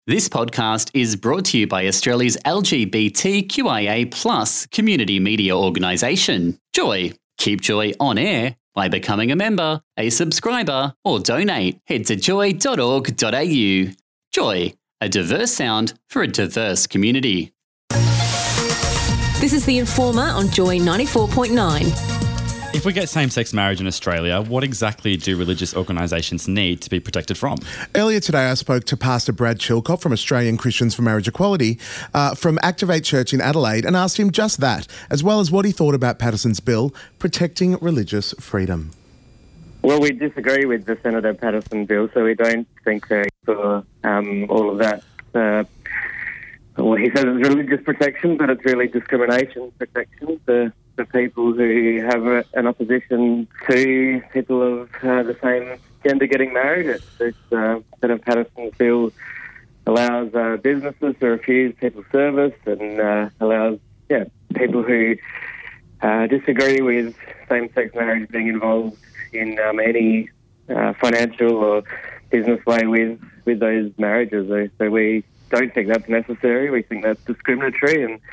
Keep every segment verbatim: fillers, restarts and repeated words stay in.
This podcast is brought to you by Australia's L G B T Q I A plus community media organisation, Joy. Keep Joy on air by becoming a member, a subscriber, or donate. Head to joy dot org dot a u. Joy, a diverse sound for a diverse community. This is The Informer on Joy ninety-four point nine. If we get same-sex marriage in Australia, what exactly do religious organisations need to be protected from? Earlier today, I spoke to Pastor Brad Chilcott from Australian Christians for Marriage Equality uh, from Activate Church in Adelaide and asked him just that, as well as what he thought about Patterson's bill protecting religious freedom. Well, we disagree with the Senator Patterson bill, so we don't think that for um, all of that. Uh, well, he says it's religious protection, but it's really discrimination protection for, for people who have a, an opposition to people of uh, the same gender getting married. It's, it's, uh, Senator Patterson's bill allows uh, businesses to refuse people service and uh, allows yeah people who uh, disagree with same-sex marriage being involved in um, any uh, financial or business way with, with those marriages. So, so we don't think that's necessary. We think that's discriminatory and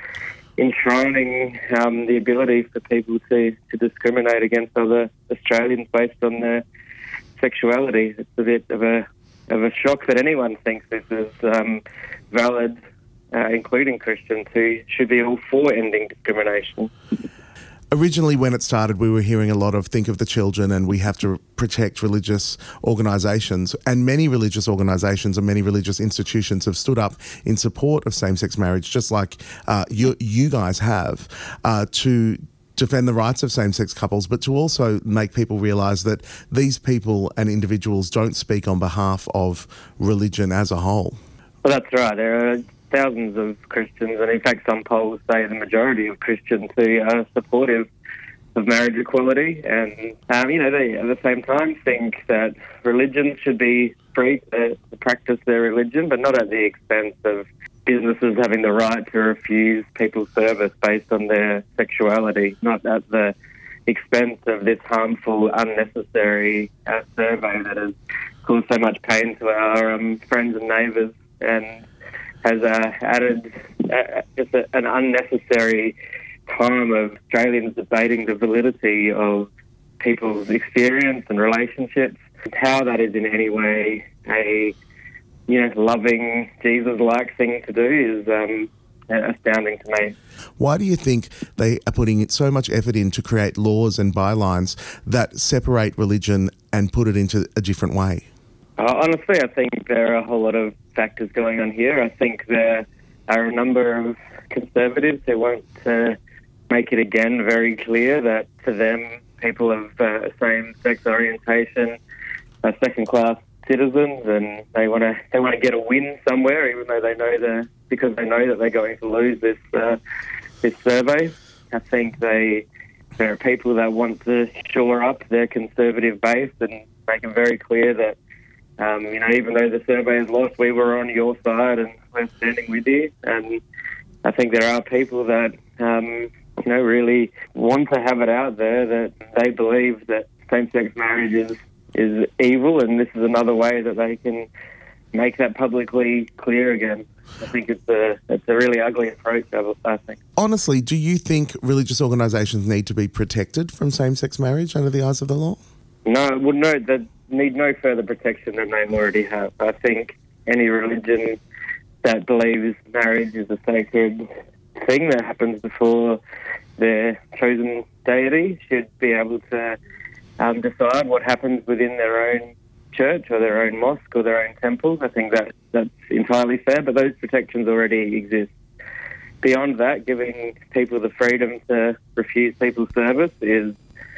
enshrining um, the ability for people to, to discriminate against other Australians based on their sexuality. It's a bit of a of a shock that anyone thinks this is um, valid, uh, including Christians who should be all for ending discrimination. Originally, when it started, we were hearing a lot of think of the children and we have to protect religious organisations. And many religious organisations and many religious institutions have stood up in support of same-sex marriage, just like uh, you, you guys have, uh, to defend the rights of same-sex couples, but to also make people realise that these people and individuals don't speak on behalf of religion as a whole. Well, that's right. There are thousands of Christians, and in fact some polls say the majority of Christians who are supportive of marriage equality, and um, you know they at the same time think that religions should be free to, to practice their religion, but not at the expense of businesses having the right to refuse people service based on their sexuality, not at the expense of this harmful, unnecessary uh, survey that has caused so much pain to our um, friends and neighbours and has uh, added uh, just a, an unnecessary time of Australians debating the validity of people's experience and relationships. How that is in any way a you know loving Jesus-like thing to do is um, astounding to me. Why do you think they are putting so much effort in to create laws and bylines that separate religion and put it into a different way? Uh, honestly, I think there are a whole lot of factors going on here. I think there are a number of conservatives who want to make it again very clear that to them, people of uh, same-sex orientation are second-class citizens, and they want to they want to get a win somewhere, even though they know the because they know that they're going to lose this uh, this survey. I think they there are people that want to shore up their conservative base and make it very clear that. Um, you know, even though the survey is lost, we were on your side and we're standing with you. And I think there are people that, um, you know, really want to have it out there that they believe that same-sex marriage is, is evil, and this is another way that they can make that publicly clear again. I think it's a it's a really ugly approach, I think. Honestly, do you think religious organisations need to be protected from same-sex marriage under the eyes of the law? No, well, no, that need no further protection than they already have. I think any religion that believes marriage is a sacred thing that happens before their chosen deity should be able to um, decide what happens within their own church or their own mosque or their own temple. I think that that's entirely fair, but those protections already exist. Beyond that, giving people the freedom to refuse people's service is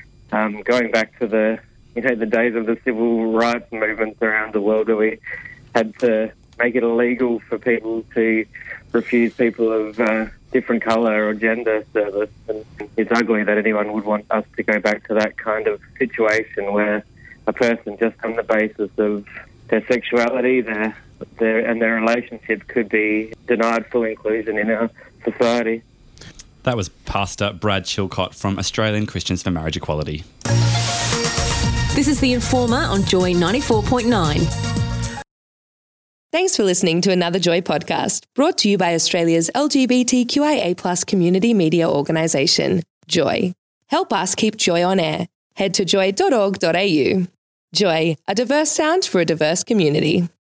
um, going back to the You know, the days of the civil rights movements around the world where we had to make it illegal for people to refuse people of uh, different colour or gender service. And it's ugly that anyone would want us to go back to that kind of situation where a person just on the basis of their sexuality their, their and their relationship could be denied full inclusion in our society. That was Pastor Brad Chilcott from Australian Christians for Marriage Equality. This is The Informer on Joy ninety-four point nine. Thanks for listening to another Joy podcast, brought to you by Australia's L G B T Q I A plus community media organisation, Joy. Help us keep Joy on air. Head to joy dot org dot a u. Joy, a diverse sound for a diverse community.